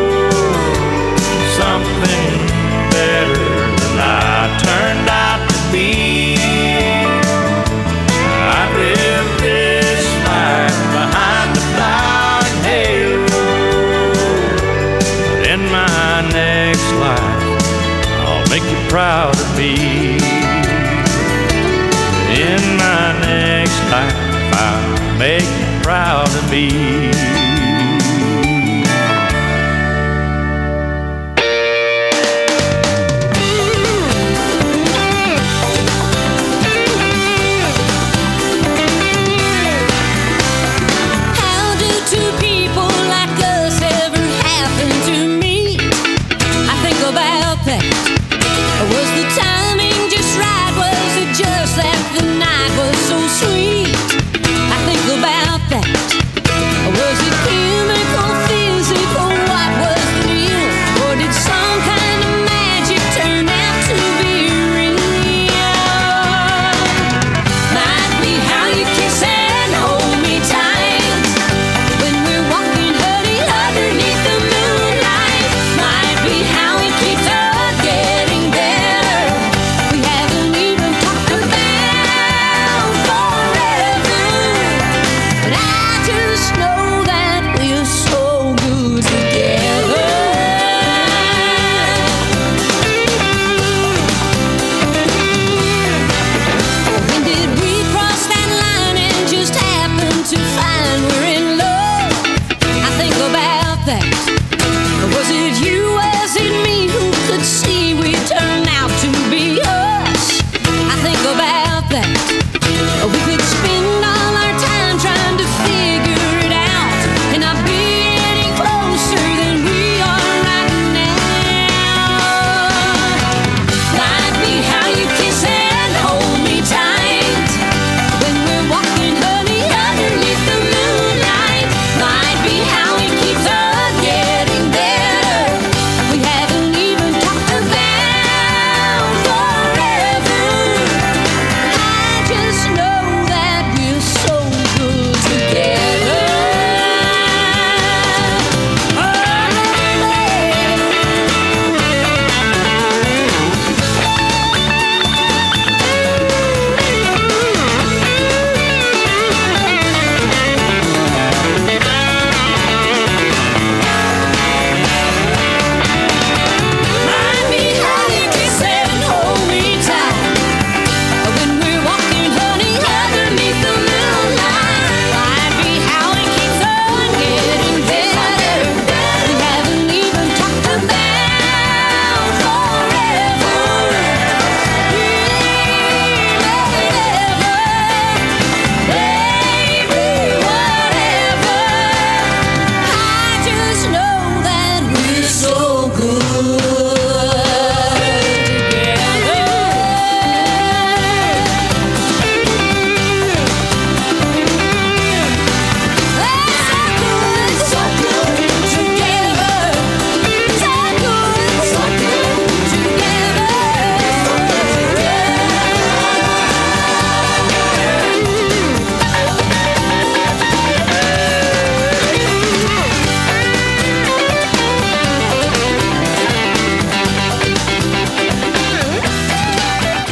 something better than I turned out to be. I live this life behind the plow and harrow, but in my next life, I'll make you proud of me. In my next life, I'll make you proud of me."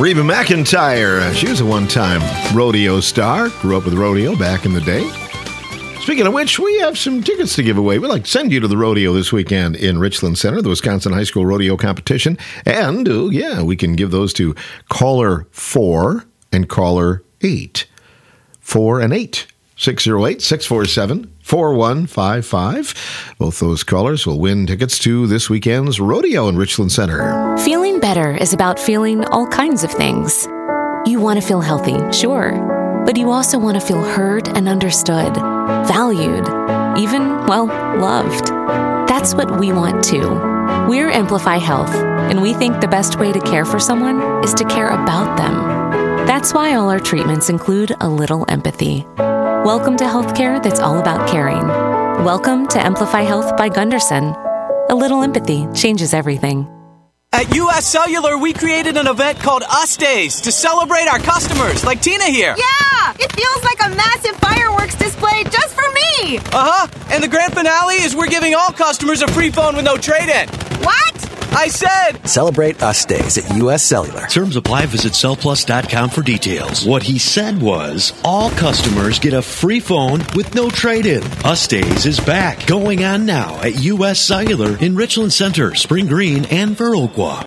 Reba McEntire, she was a one-time rodeo star. Grew up with rodeo back in the day. Speaking of which, we have some tickets to give away. We'd like to send you to the rodeo this weekend in Richland Center, the Wisconsin High School Rodeo Competition. And, we can give those to caller 4 and caller 8. 4 and 8. 608-647-4155. Both those callers will win tickets to this weekend's rodeo in Richland Center. Feeling better is about feeling all kinds of things. You want to feel healthy, sure, but you also want to feel heard and understood, valued, even, loved. That's what we want too. We're Amplify Health, and we think the best way to care for someone is to care about them. That's why all our treatments include a little empathy. Welcome to healthcare that's all about caring. Welcome to Amplify Health by Gunderson. A little empathy changes everything. At U.S. Cellular, we created an event called Us Days to celebrate our customers, like Tina here. Yeah! It feels like a massive fireworks display just for me! Uh-huh. And the grand finale is we're giving all customers a free phone with no trade-in. What? I said... Celebrate Us Days at U.S. Cellular. Terms apply. Visit cellplus.com for details. What he said was, all customers get a free phone with no trade-in. Us Days is back. Going on now at U.S. Cellular in Richland Center, Spring Green, and Viroqua.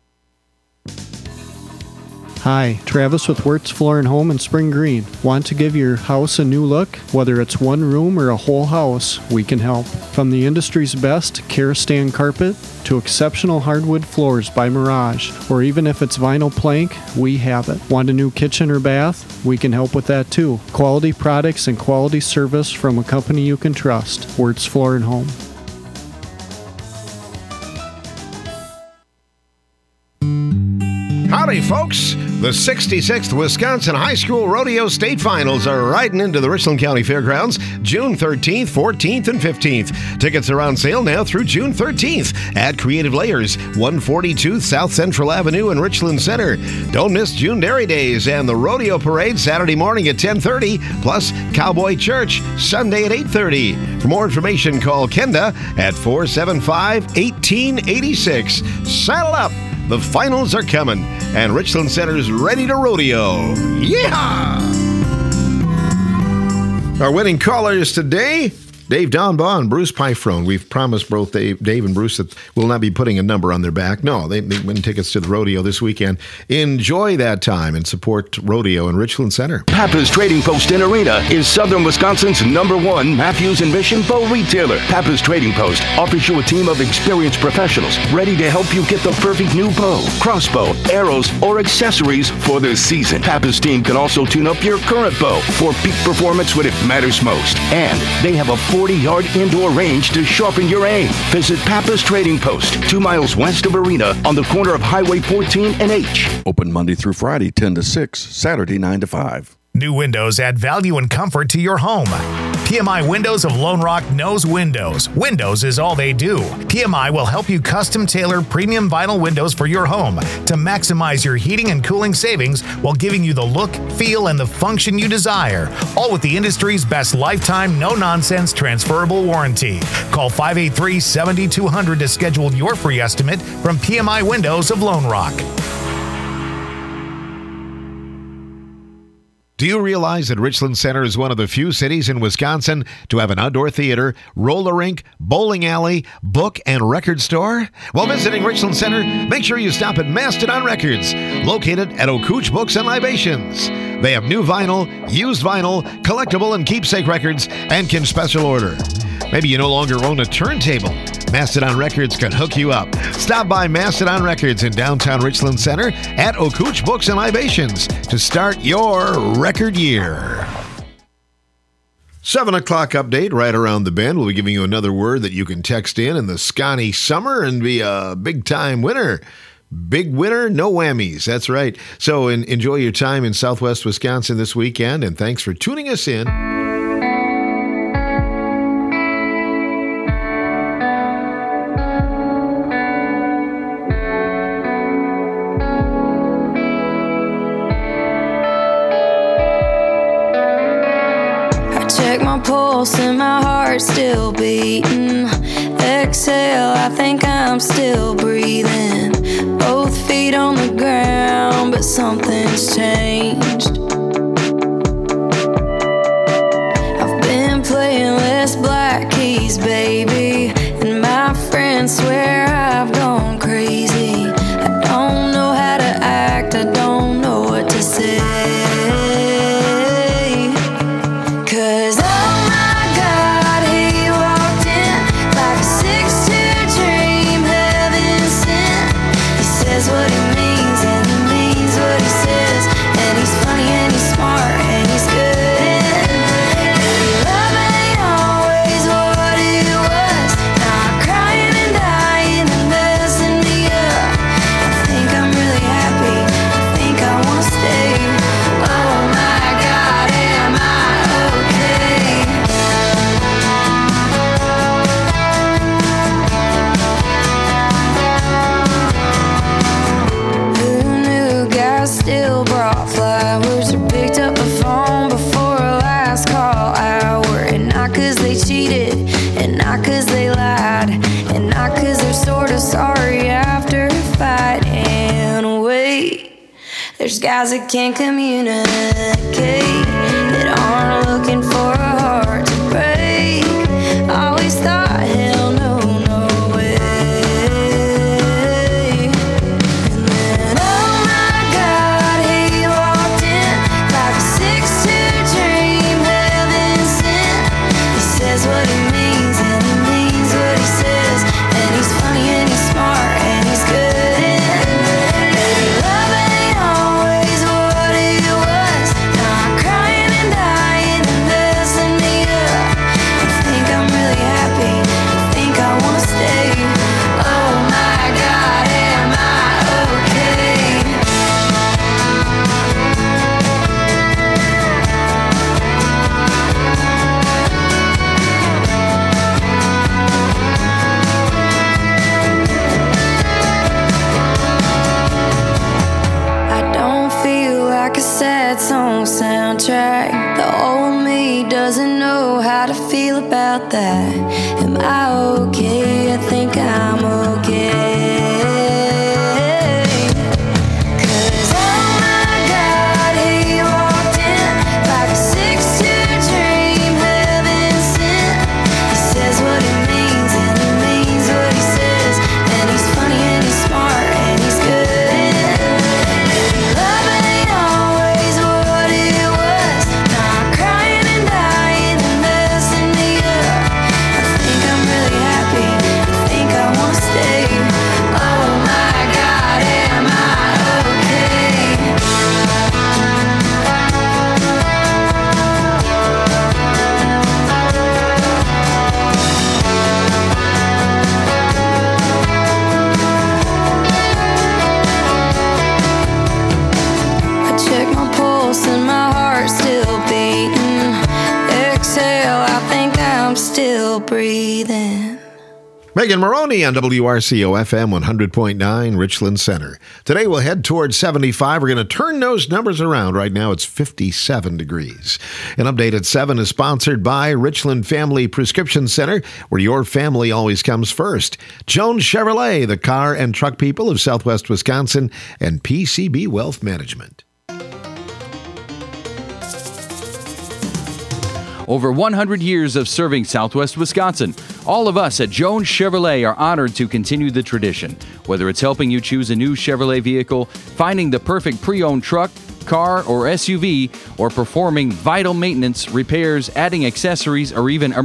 Hi, Travis with Wirtz Floor and Home in Spring Green. Want to give your house a new look? Whether it's one room or a whole house, we can help. From the industry's best Karastan carpet to exceptional hardwood floors by Mirage, or even if it's vinyl plank, we have it. Want a new kitchen or bath? We can help with that too. Quality products and quality service from a company you can trust. Wirtz Floor and Home. Howdy, folks. The 66th Wisconsin High School Rodeo State Finals are riding into the Richland County Fairgrounds June 13th, 14th, and 15th. Tickets are on sale now through June 13th at Creative Layers, 142 South Central Avenue in Richland Center. Don't miss June Dairy Days and the Rodeo Parade Saturday morning at 10:30, plus Cowboy Church Sunday at 8:30. For more information, call Kenda at 475-1886. Saddle up! The finals are coming, and Richland Center's ready to rodeo. Yeehaw! Our winning callers today, Dave Downbaugh and Bruce Pyfrone. We've promised both Dave and Bruce that we'll not be putting a number on their back. No, they win tickets to the rodeo this weekend. Enjoy that time and support rodeo in Richland Center. Pappas Trading Post in Arena is Southern Wisconsin's #1 Matthews and Mission bow retailer. Pappas Trading Post offers you a team of experienced professionals ready to help you get the perfect new bow, crossbow, arrows, or accessories for the season. Pappas team can also tune up your current bow for peak performance when it matters most. And they have a 40-yard indoor range to sharpen your aim. Visit Pappas Trading Post, 2 miles west of Arena on the corner of Highway 14 and H. Open Monday through Friday, 10 to 6, Saturday, 9 to 5. New windows add value and comfort to your home. PMI Windows of Lone Rock knows windows. Windows is all they do. PMI will help you custom tailor premium vinyl windows for your home to maximize your heating and cooling savings while giving you the look, feel, and the function you desire. All with the industry's best lifetime, no-nonsense transferable warranty. Call 583-7200 to schedule your free estimate from PMI Windows of Lone Rock. Do you realize that Richland Center is one of the few cities in Wisconsin to have an outdoor theater, roller rink, bowling alley, book, and record store? While visiting Richland Center, make sure you stop at Mastodon Records, located at Okooch Books and Libations. They have new vinyl, used vinyl, collectible and keepsake records, and can special order. Maybe you no longer own a turntable. Mastodon Records can hook you up. Stop by Mastodon Records in downtown Richland Center at Okooch Books and Libations to start your record year. 7 o'clock update right around the bend. We'll be giving you another word that you can text in the Scotty summer and be a big-time winner. Big winner, no whammies. That's right. So enjoy your time in Southwest Wisconsin this weekend, and thanks for tuning us in. check my pulse and my heart's still beating. Exhale, I think I'm still breathing. Both feet on the ground, but something's changed. I've been playing less black keys, baby, and my friends swear I've gone crazy. I don't know how to act, I don't know what to say. 'Cause oh my God, he walked in like a 6'2" dream, heaven sent. He says what he means and he means what he says, and he's funny and he's smart and he's good. Love ain't always what it was. Now I'm crying and dying and messing me up. I think I'm really happy, I think I wanna stay. Oh my God, am I okay? Who knew guys still brought flowers or picked up the phone before a last call hour? And not 'cause they cheated, and not 'cause they lied, and not 'cause they're sort of sorry after a fight. And wait, there's guys that can't communicate, that aren't looking for a heart to break. Always thought, hell no, no way. And then, oh my God, he walked in like a 6'2" dream, heaven sent. He says what he means and he means what he says, and he's funny and he's smart and he's good. Baby, love ain't always what it was. Now I'm crying and dying and messing me up. I think I'm really happy, I think I wanna stay. Oh my God, am I okay? I don't feel like a sad song soundtrack. The old me doesn't know how to feel about that. Am I okay? I think I'm okay. 'Cause oh my God, he walked in like a 6'2" dream, heaven sent. He says what he means and he means what he says, and he's funny and he's smart and he's good. Love ain't always what it was. Now I'm crying and dying and messing me up. I think I'm really happy, I think I wanna stay. Oh my God, am I okay? I check my pulse and my heart's still beating. Exhale, I think I'm still breathing. Megan Maroney on WRCO FM 100.9 Richland Center. Today we'll head towards 75. We're going to turn those numbers around. Right now it's 57 degrees. An update at 7 is sponsored by Richland Family Prescription Center, where your family always comes first. Jones Chevrolet, the car and truck people of Southwest Wisconsin, and PCB Wealth Management. Over 100 years of serving Southwest Wisconsin. All of us at Jones Chevrolet are honored to continue the tradition. Whether it's helping you choose a new Chevrolet vehicle, finding the perfect pre-owned truck, car, or SUV, or performing vital maintenance, repairs, adding accessories, or even